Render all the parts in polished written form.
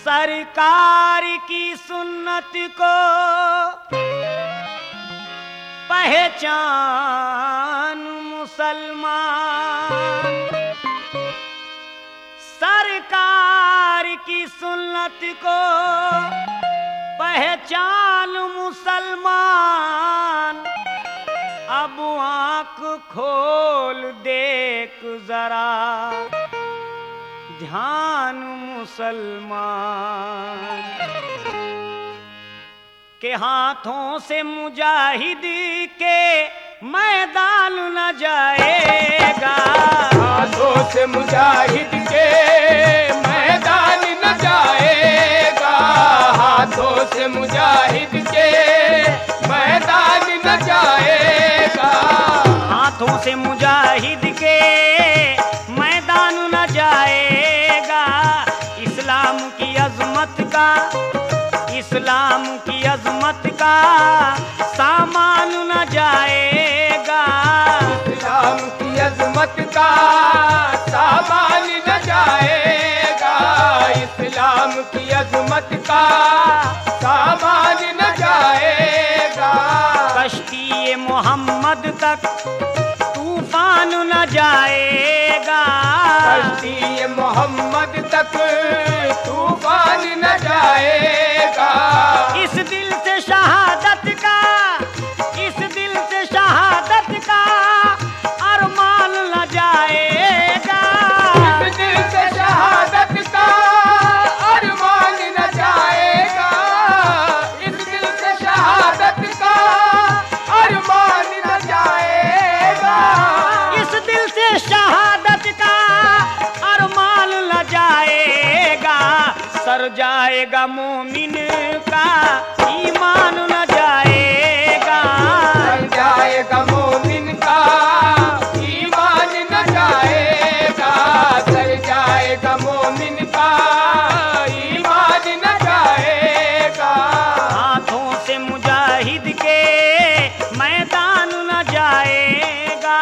सरकार की सुन्नत को पहचान मुसलमान, सरकार की सुन्नत को पहचान मुसलमान। अब आँख खोल देख जरा ध्यान मुसलमान, के हाथों से मुजाहिद के मैदान न जाएगा, हाथों से मुजाहिद के मैदान न जाएगा, हाथों से मुजाहिद के मैदान न जाएगा, हाथों से मुजाहिद के मैदान न जाएगा। इस्लाम की अजमत का, इस्लाम की अजमत का सामान न जाएगा, इस्लाम की अजमत का सामान न जाएगा, इस्लाम की अजमत का सामान न जाएगा। कश्ती मोहम्मद तक तूफान न जाएगा, कश्ती मोहम्मद तक तूफान न जाएगा। इस दिल से शहादत का, इस दिल से शहादत का अरमान न जाएगा, इस दिल से शहादत का अरमान न जाएगा, इस दिल से शहादत का अरमान न जाएगा, इस दिल से शहादत का अरमान न जाएगा। सर जाएगा मोमिन का ईमान न जाएगा, सर जाएगा मोमिन का ईमान न जाएगा, सर जाएगा मोमिन का ईमान न जाएगा। हाथों से मुजाहिद के मैदान न जाएगा।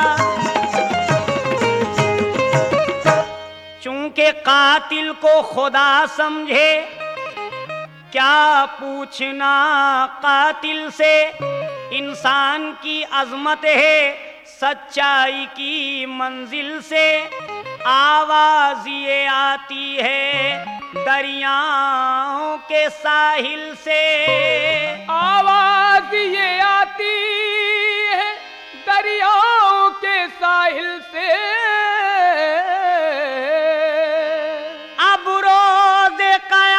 चूंकि कातिल को खुदा समझे, क्या पूछना कातिल से, इंसान की अजमत है सच्चाई की मंजिल से। आवाज ये आती है दरियाओं के साहिल से, आवाज ये आती है दरियाओं के साहिल से। अब रोज़े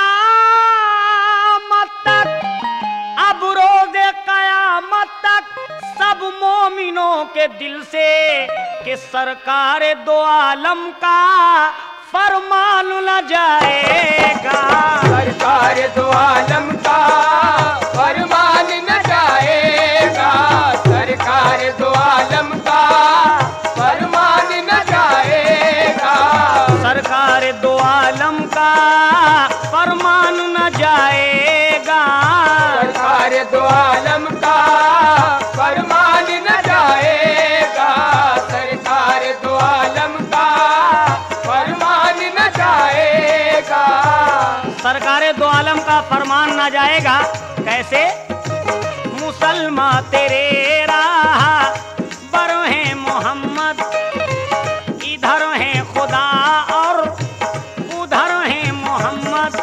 क़यामत तक, अब रोज़े क़यामत तक सब मोमिनों के दिल से कि सरकार दो आलम का फरमान न जाएगा, सरकार दो आलम का फरमान न जाएगा, सरकार दो आलम का फरमान न जाएगा, सरकार दो आलम का फरमान न जाएगा, सरकार दो आलम का फरमान न जाएगा, सरकार दो आलम का फरमान न जाएगा। सरकार दो आलम का फरमान न जाएगा। कैसे? मुसलमान तेरे राह बरो हैं मोहम्मद, इधर हैं खुदा और उधर हैं मोहम्मद।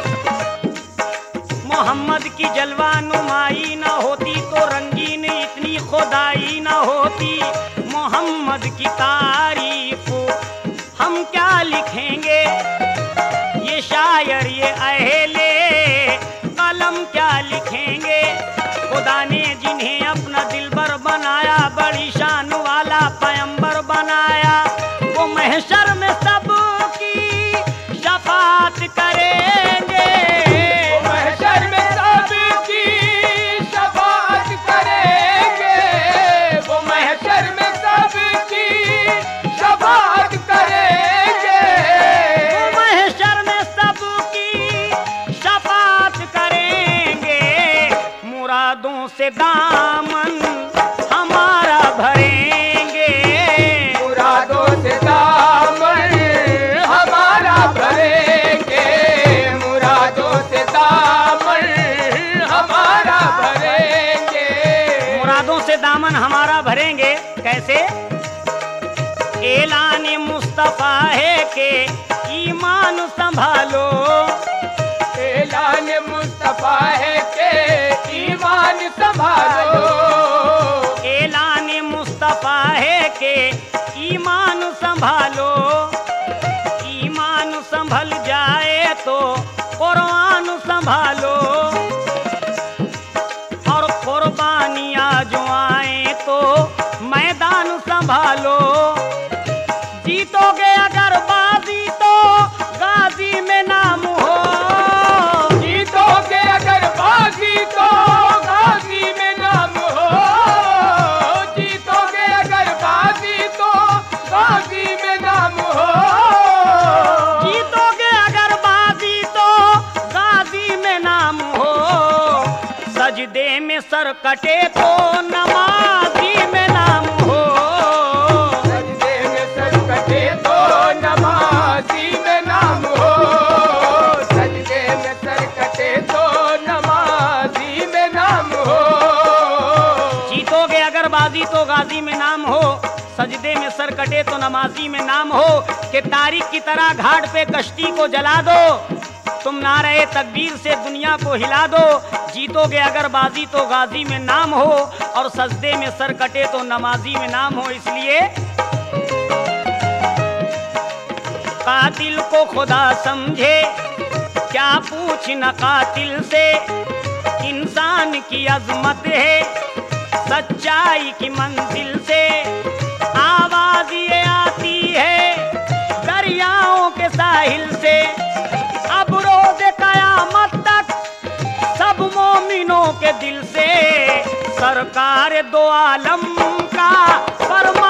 मोहम्मद की जलवा नुमाई न होती तो रंगीन इतनी खुदाई न होती। मोहम्मद की तारीफ हम क्या लिखेंगे, ये शायर ये अहले कलम क्या लिखेंगे। खुदा ने जिन्हें अपना दिलबर बनाया, बड़ी शान वाला पैगंबर बनाया, वो महशर में सबकी शफाअत करेंगे, वो महशर में सबकी शफाअत करेंगे, वो महशर में सबकी शफाअत करेंगे, वो महशर में सबकी शफाअत करेंगे। मुरादों से दामन हमारा भरेंगे, मुरादों से दामन हमारा भरेंगे, करेंगे कैसे? ऐलान मुस्तफा है के ईमान संभालो, ऐलान मुस्तफा है के ईमान संभालो, ऐलान मुस्तफा है के ईमान संभालो, ईमान संभल जाए तो कुरान संभालो, और कुर्बानियां जो आए तो मैदान संभालो। जीतोगे अगर बाजी तो गाजी में नाम हो, जीतोगे अगर बाजी तो गाजी में नाम हो, जीतोगे अगर बाजी तो गाजी में नाम हो, जीतोगे अगर बाजी तो गाजी में नाम हो, सजदे में सर कटे तो नमाजी में नाम हो, सजदे में सर कटे तो नमाजी में नाम हो, सजदे में सर कटे तो नमाजी में नाम हो। जीतोगे अगर बाजी तो गाजी में नाम हो, सजदे में सर कटे तो नमाजी में नाम हो। कि तारीख की तरह घाट पे कश्ती को जला दो, तुम नारे तकबीर से दुनिया को हिला दो। जीतोगे अगर बाजी तो गाजी में नाम हो, और सजदे में सर कटे तो नमाजी में नाम हो। इसलिए कातिल को खुदा समझे, क्या पूछ न कातिल से, इंसान की अजमत है सच्चाई की मंजिल से। आवाज ये आती है दरियाओं के साहिल से, अब रोज़ कयामत तक सब मोमिनों के दिल से। सरकार दो आलम का फरमा